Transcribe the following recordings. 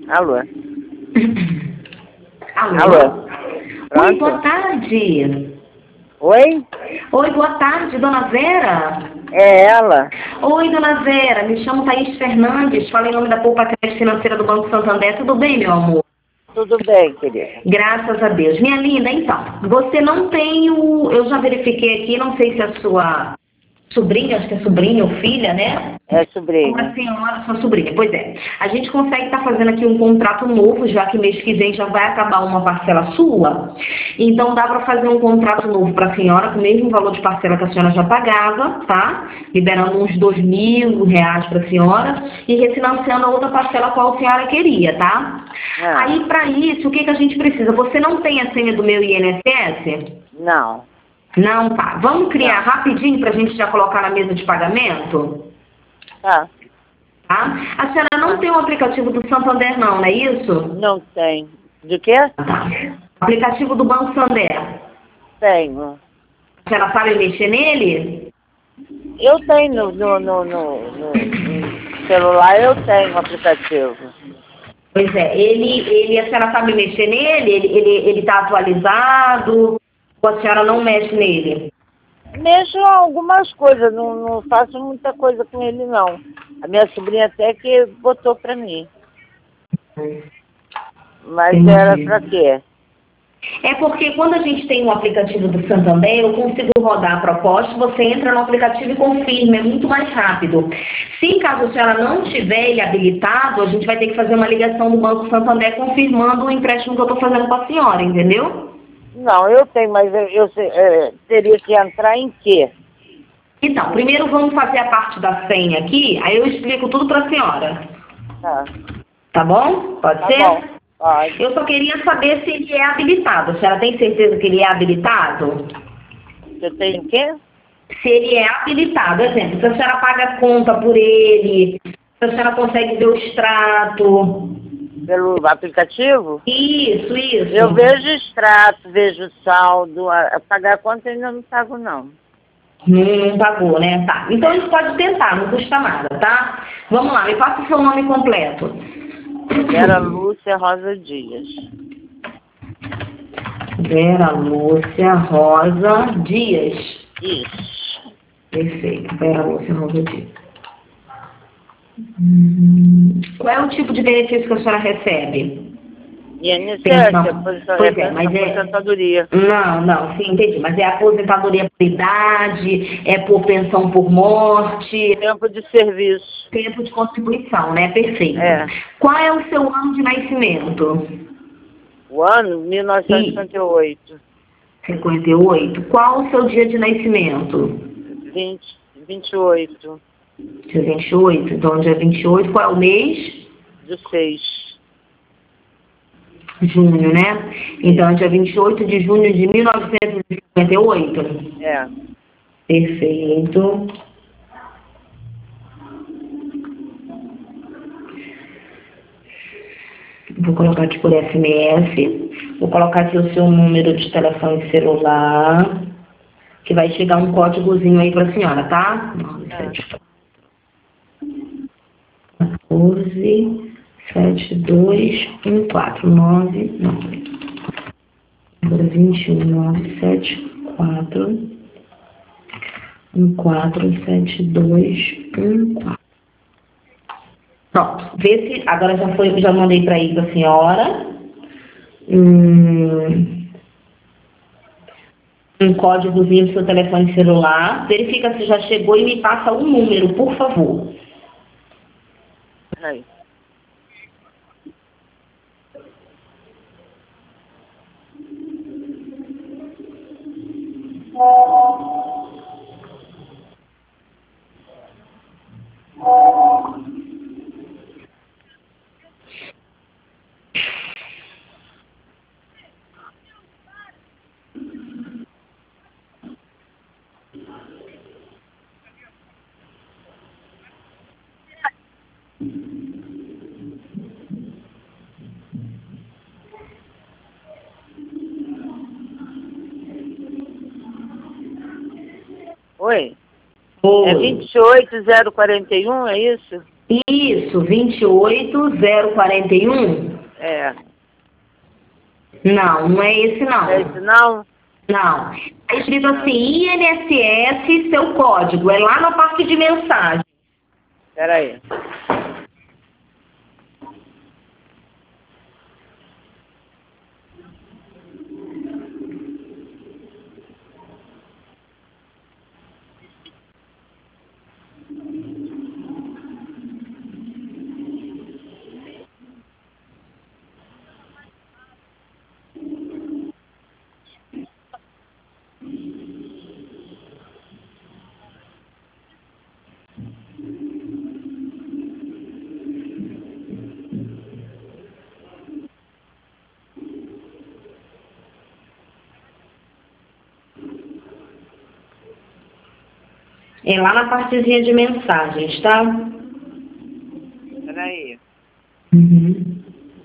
Alô? Alô? Alô? Oi, boa tarde. Oi? Oi, boa tarde, dona Vera. É ela? Oi, dona Vera, me chamo Thaís Fernandes, falo em nome da Poupa Crédito Financeira do Banco Santander. Tudo bem, meu amor? Tudo bem, querida. Graças a Deus. Minha linda, então, você não tem o... Eu já verifiquei aqui, não sei se a sua sobrinha, acho que é sobrinha ou filha, né? É Uma sobrinha. senhora, sua sobrinha. Pois é. A gente consegue estar fazendo aqui um contrato novo, já que mês que vem já vai acabar uma parcela sua. Então dá para fazer um contrato novo para a senhora, com o mesmo valor de parcela que a senhora já pagava, tá? Liberando uns R$ 2.000 para a senhora e refinanciando a outra parcela qual a senhora queria, tá? Ah. Aí, para isso, o que a gente precisa? Você não tem a senha do meu INSS? Não. Não, tá. Vamos criar Não. rapidinho para a gente já colocar na mesa de pagamento? Tá. Tá? A senhora não tem o aplicativo do Santander, não é isso? Não tem. De quê? Tá. Aplicativo do Banco Santander. Tenho. A senhora sabe mexer nele? Eu tenho no celular, eu tenho o aplicativo. Pois é, a senhora sabe mexer nele? Ele tá atualizado? Ou a senhora não mexe nele? Mexo algumas coisas, não faço muita coisa com ele, não. A minha sobrinha até que botou pra mim. Mas Entendi. era pra quê? É porque quando a gente tem um aplicativo do Santander, eu consigo rodar a proposta, você entra no aplicativo e confirma, é muito mais rápido. Se em caso a senhora não tiver ele habilitado, a gente vai ter que fazer uma ligação do Banco Santander confirmando o empréstimo que eu estou fazendo com a senhora, entendeu? Não, eu tenho, mas teria que entrar em quê? Então, primeiro vamos fazer a parte da senha aqui, aí eu explico tudo para a senhora. Tá, Tá bom? Pode tá ser? bom. Pode. Eu só queria saber se ele é habilitado. A senhora tem certeza que ele é habilitado? Você tem o quê? Se ele é habilitado, exemplo, se a senhora paga conta por ele, se a senhora consegue ver o extrato. Pelo aplicativo? Isso, isso. Eu vejo extrato, vejo saldo. A pagar conta ainda não pago, não. Não pagou, né? Tá. Então a gente pode tentar, não custa nada, tá? Vamos lá, me passa o seu nome completo. Vera Lúcia Rosa Dias. Vera Lúcia Rosa Dias. Isso. Perfeito, Vera Lúcia Rosa Dias. Qual é o tipo de benefício que a senhora recebe? INSS, Pensão. Pois é, mas aposentadoria. Não, sim, entendi. Mas é aposentadoria por idade, é por pensão por morte, Tempo de serviço. tempo de contribuição, né? Perfeito. É. Qual é o seu ano de nascimento? O ano? 1958. 58. Qual o seu dia de nascimento? 28 Dia 28. Então, dia 28, qual é o mês? de 6. Junho, né? Então, dia 28 de junho de 1958. É. Perfeito. Vou colocar aqui por SMS. Vou colocar aqui o seu número de telefone celular. Que vai chegar um códigozinho aí pra senhora, tá? 14 72 149 número 21 974 147214. Pronto. Vê se agora já mandei para aí pra senhora. Um códigozinho do seu telefone celular. Verifica se já chegou e me passa um número, por favor. Aí. Oi? Oi. É 28041, é isso? Isso, Isso, 28041? É. Não, não é esse não. Não é esse não? Não. Está escrito assim, INSS, seu código. É lá na parte de mensagem. Espera aí. É lá na partezinha de mensagens, tá? Espera aí. Uhum.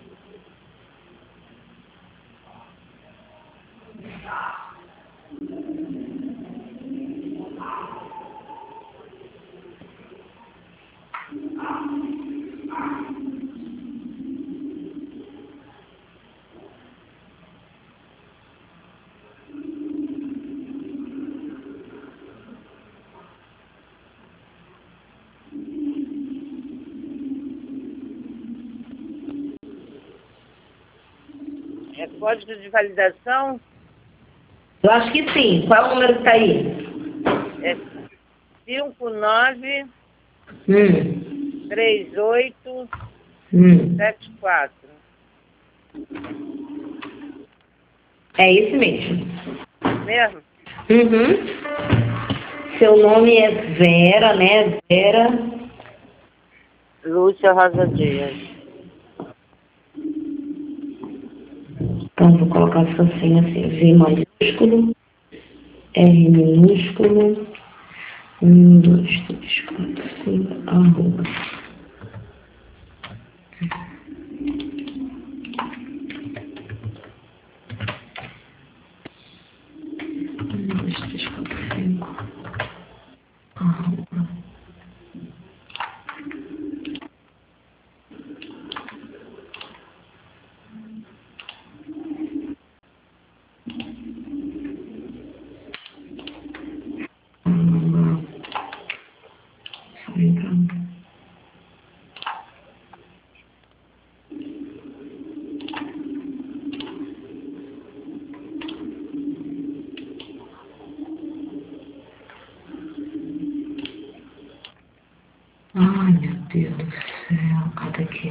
É código de validação? Eu acho que sim. Qual é o número que está aí? É 593874. Hum. É esse mesmo. Mesmo? Uhum. Seu nome é Vera, né? Vera. Lúcia Rosa Dias. Então, vou colocar só assim, V maiúsculo, R minúsculo, 1, 2, 3, 4, 5, arroba. 1, 2, 3, 4, 5, arroba. Ai, meu Deus do céu, cadê aqui?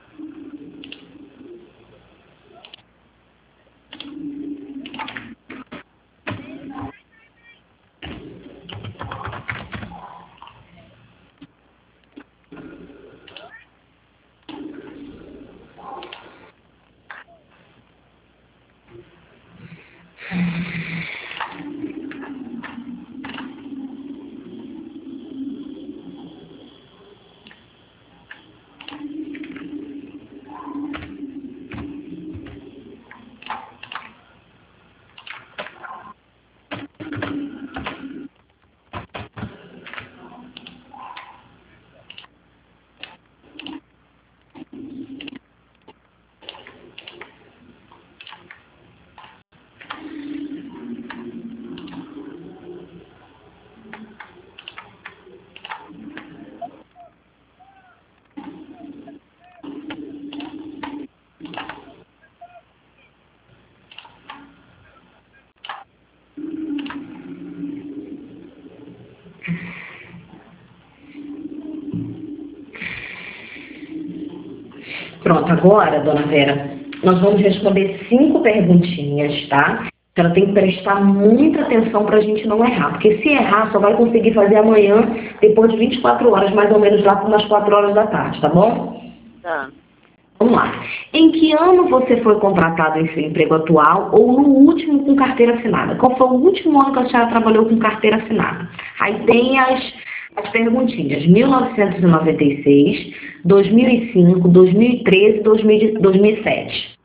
Pronto, agora, dona Vera, nós vamos responder 5 perguntinhas, tá? Ela tem que prestar muita atenção para a gente não errar, porque se errar, só vai conseguir fazer amanhã, depois de 24 horas, mais ou menos lá por umas 4 horas da tarde, tá bom? Tá. Vamos lá. Em que ano você foi contratado em seu emprego atual ou no último com carteira assinada? Qual foi o último ano que a senhora trabalhou com carteira assinada? Aí tem as perguntinhas. 1996, 2005, 2013, 2007.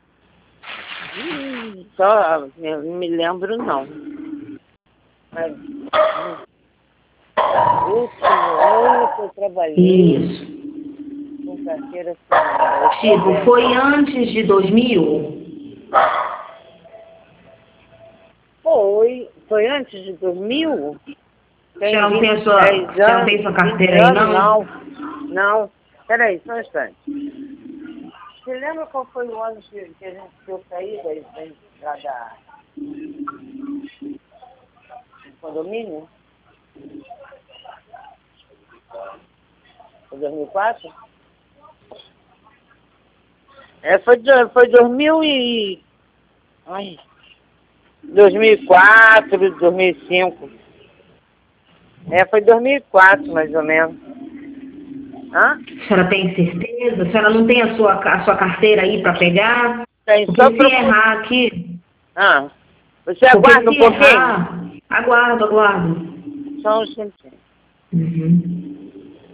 Só, eu não me lembro não. Mas, o último ano que eu trabalhei Isso. com carteira assinada. Tipo, foi antes de 2000? Foi antes de 2000? Você não tem Tem 10 você não tem anos, sua 20 carteira aí, anos, não? não. Peraí, só um instante. Você lembra qual foi o ano que a gente eu saí da do condomínio? Foi 2004? Foi 2000 e... Ai, 2004, 2005. Foi 2004, mais ou menos. Hã? A senhora tem certeza? A senhora não tem a sua carteira aí para pegar? Tem Porque só se procura. errar aqui... Você Porque aguarda um se pouquinho? errar... Aguardo, aguardo. Só um instantinho. Uhum.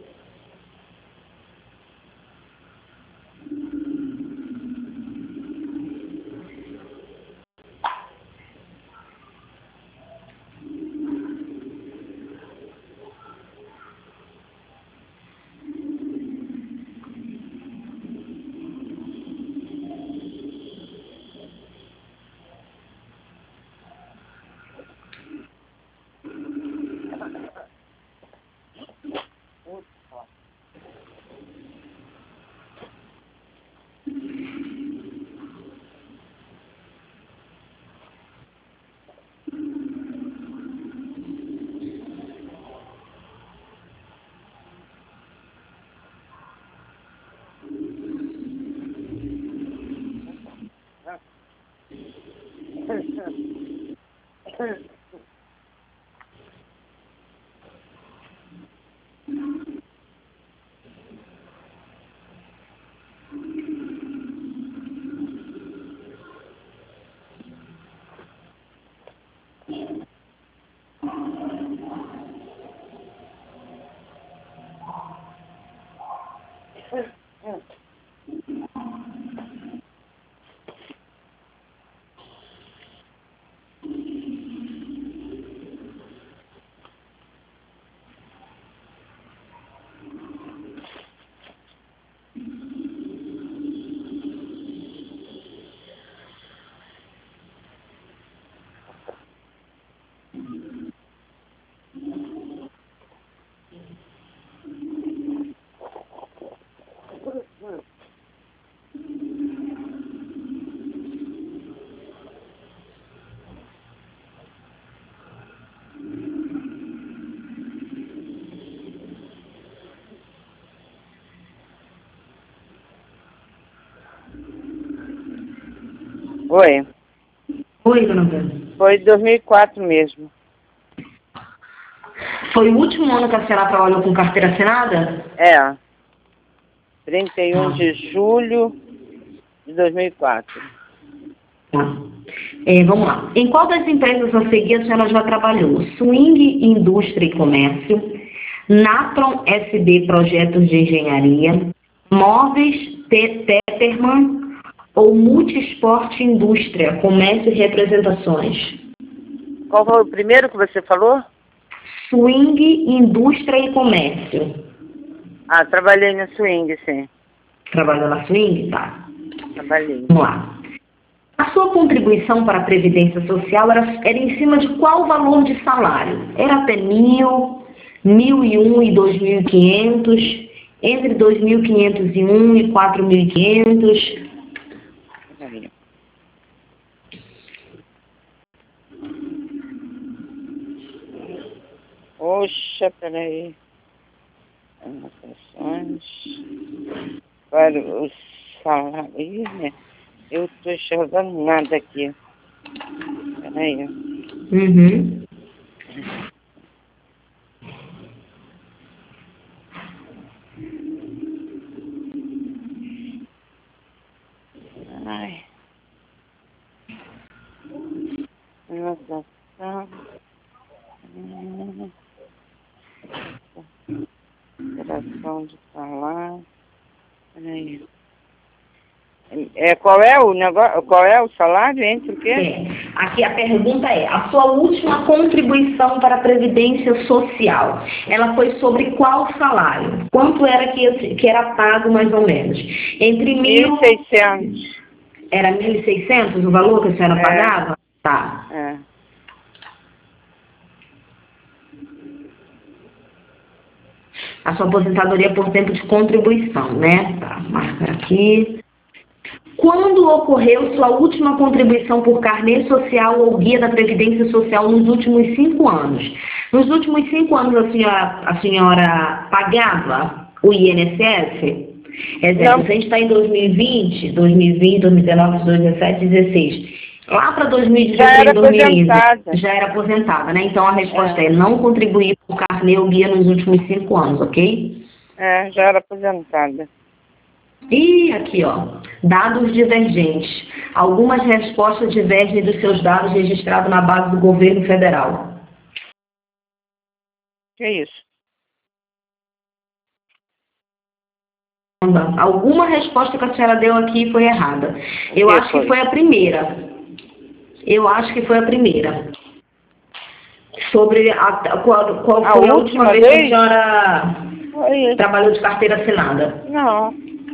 Oi. Oi, dona Vera. Foi 2004 mesmo. Foi o último ano que a senhora trabalhou com carteira assinada? 31 de julho de 2004. Tá. Vamos lá. Em qual das empresas a seguir a senhora já trabalhou? Swing Indústria e Comércio, Natron SB Projetos de Engenharia, Móveis Tetterman ou Multisport Indústria, Comércio e Representações? Qual foi o primeiro que você falou? Swing Indústria e Comércio. Trabalhei no swing, sim. Trabalhou na Swing? Tá. Trabalhei. Vamos lá. A sua contribuição para a Previdência Social era em cima de qual valor de salário? Era até 1.000, 1.001 e 2.500, entre 2.501 e 4.500? Peraí. Oxa, peraí. Anotações. Para o salário. Ih, né? Eu estou enxergando nada aqui. Peraí. Uhum. Ai. Anotação. Operação de salário. Peraí. Qual é o negócio, qual é o salário entre o quê? Aqui a pergunta é, a sua última contribuição para a Previdência Social, ela foi sobre qual salário? Quanto era que era pago mais ou menos? Entre 1.600. Era 1.600 o valor que a senhora pagava? Tá. A sua aposentadoria por tempo de contribuição, né? Tá, marca aqui. Quando ocorreu sua última contribuição por carnê social ou guia da Previdência Social nos últimos 5 anos? Nos últimos 5 anos a senhora pagava o INSS? Exemplo, se a gente está em 2020, 2019, 2017, 2016. Lá para 2016, 2015, já era aposentada, né? Então a resposta é não contribuir por carnê ou guia nos últimos 5 anos, ok? Já era aposentada. E aqui, ó, dados divergentes. Algumas respostas divergem dos seus dados registrados na base do governo federal. Que é isso? Alguma resposta que a senhora deu aqui foi errada. Eu acho que foi a primeira. Sobre qual foi a última vez que a senhora trabalhou de carteira assinada? Não.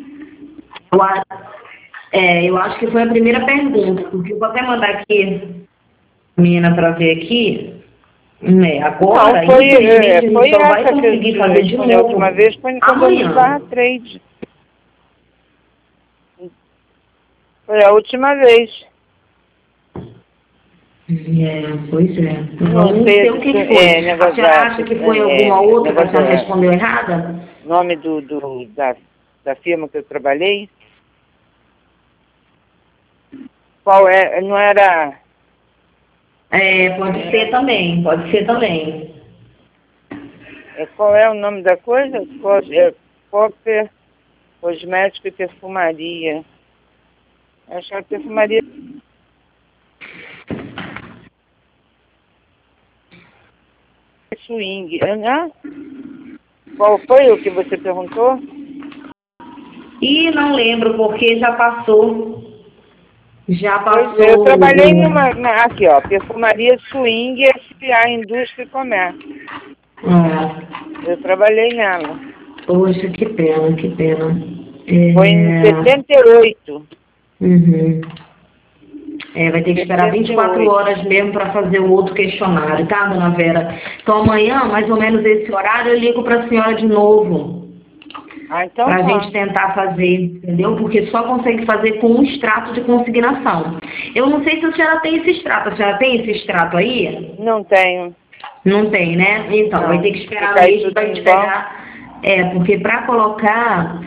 Eu acho que foi a primeira pergunta, porque eu vou até mandar aqui a menina para ver aqui. Agora, não, infelizmente, a gente só vai conseguir fazer de novo. A última vez foi quando eu fiz barra trade. Foi a última vez. Pois é. Não sei o que foi. A senhora acha que foi alguma outra que a senhora respondeu errada? Nome da firma que eu trabalhei? Qual é? Não era... pode ser também. Qual é o nome da coisa? Copper, Cosmético e Perfumaria. Acho que é perfumaria... Swing. Qual foi o que você perguntou? Não lembro, porque já passou. Eu trabalhei aqui, ó, Perfumaria Swing S.A. Indústria e Comércio. Eu trabalhei nela. Poxa, que pena. Foi em 78. Vai ter que esperar 24 horas mesmo para fazer o outro questionário, tá, dona Vera? Então amanhã, mais ou menos esse horário, eu ligo para a senhora de novo. Então para a gente tentar fazer, entendeu? Porque só consegue fazer com um extrato de consignação. Eu não sei se a senhora tem esse extrato. A senhora tem esse extrato aí? Não tenho. Não tem, né? Então, vai ter que esperar mesmo para a gente pegar. Porque para colocar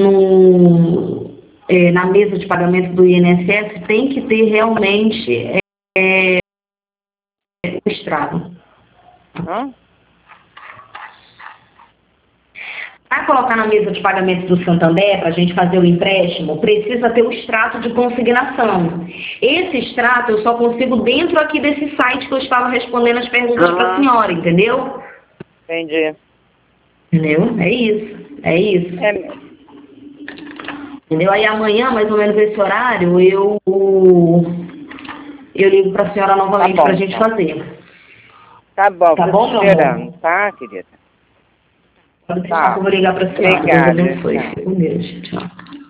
na mesa de pagamento do INSS tem que ter realmente o extrato. Para colocar na mesa de pagamento do Santander, para a gente fazer o empréstimo, precisa ter o extrato de consignação. Esse extrato eu só consigo dentro aqui desse site que eu estava respondendo as perguntas para a senhora, entendeu? Entendi. Entendeu? É isso. Entendeu? Aí amanhã, mais ou menos esse horário, eu ligo para a senhora novamente para a gente fazer. Tá bom, tá bom, meu esperando, tá, querida? Pode deixar que eu vou ligar para a senhora. Obrigada. Deus abençoe. Fique com Deus. Tchau.